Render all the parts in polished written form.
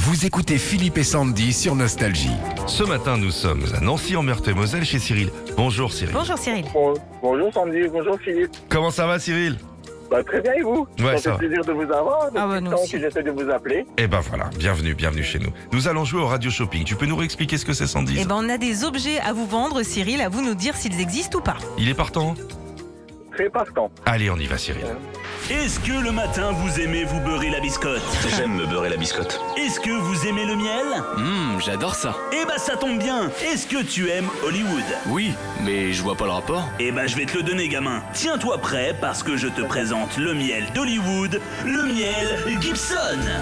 Vous écoutez Philippe et Sandy sur Nostalgie. Ce matin, nous sommes à Nancy en Meurthe-et-Moselle chez Cyril. Bonjour Cyril. Bonjour Cyril. Bonjour Sandy, bonjour Philippe. Comment ça va Cyril? Très bien et vous? Ouais, Ça ça va. fait plaisir de vous avoir. Depuis nous le temps aussi. que j'essaie de vous appeler. Eh ben voilà, bienvenue chez nous. Nous allons jouer au radio shopping. Tu peux nous réexpliquer ce que c'est Sandy? Eh ben, on a des objets à vous vendre, Cyril, à vous nous dire s'ils existent ou pas. Il est partant? Très partant. Allez, on y va Cyril. Est-ce que le matin vous aimez vous beurrer la biscotte? J'aime me beurrer la biscotte. Est-ce que vous aimez le miel? J'adore ça. Eh ben ça tombe bien. Est-ce que tu aimes Hollywood? Oui, mais je vois pas le rapport. Eh ben je vais te le donner gamin. Tiens-toi prêt parce que je te présente le miel d'Hollywood, le miel Gibson.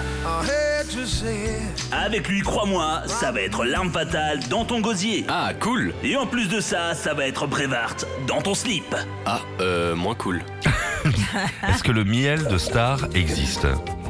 Avec lui, crois-moi, ça va être l'arme fatale dans ton gosier. Ah, cool. Et en plus de ça, ça va être Brevard dans ton slip. Ah, moins cool. Est-ce que le miel de Star existe?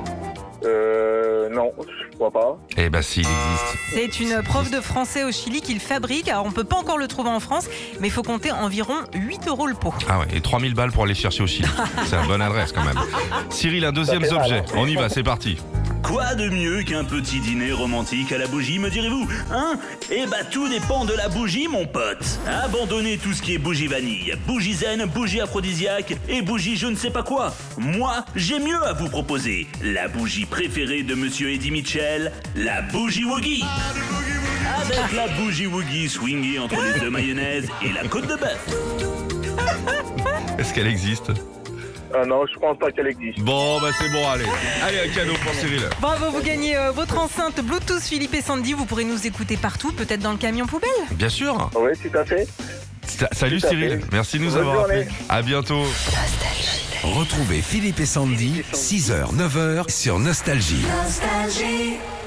Non, je crois pas. Eh ben si, il existe. C'est une prof de français au Chili qui le fabrique. Alors, on peut pas encore le trouver en France, mais il faut compter environ 8 € le pot. Ah ouais, et 3000 balles pour aller chercher au Chili. C'est une bonne adresse quand même. Cyril, un deuxième Ça fait mal, objet. hein. On y va, c'est parti. Quoi de mieux qu'un petit dîner romantique à la bougie, me direz-vous? Hein? Eh bah tout dépend de la bougie, mon pote. Abandonnez tout ce qui est bougie vanille, bougie zen, bougie aphrodisiaque et bougie je ne sais pas quoi. Moi, j'ai mieux à vous proposer. La bougie préférée de Monsieur Eddie Mitchell, la bougie Woogie. Avec la bougie Woogie swingée entre les deux mayonnaises et la côte de bœuf. Est-ce qu'elle existe? Non, je pense pas qu'elle existe. Bon, bah c'est bon, allez. Allez, un cadeau pour Cyril. Bravo, vous gagnez votre enceinte Bluetooth Philippe et Sandy. Vous pourrez nous écouter partout, peut-être dans le camion poubelle. Bien sûr. Oui, tout à fait. Salut Tout à Cyril, fait. merci de nous Bonne avoir appelés. journée. À bientôt. Retrouvez Philippe et Sandy, 6h, 9h sur Nostalgie. Nostalgie.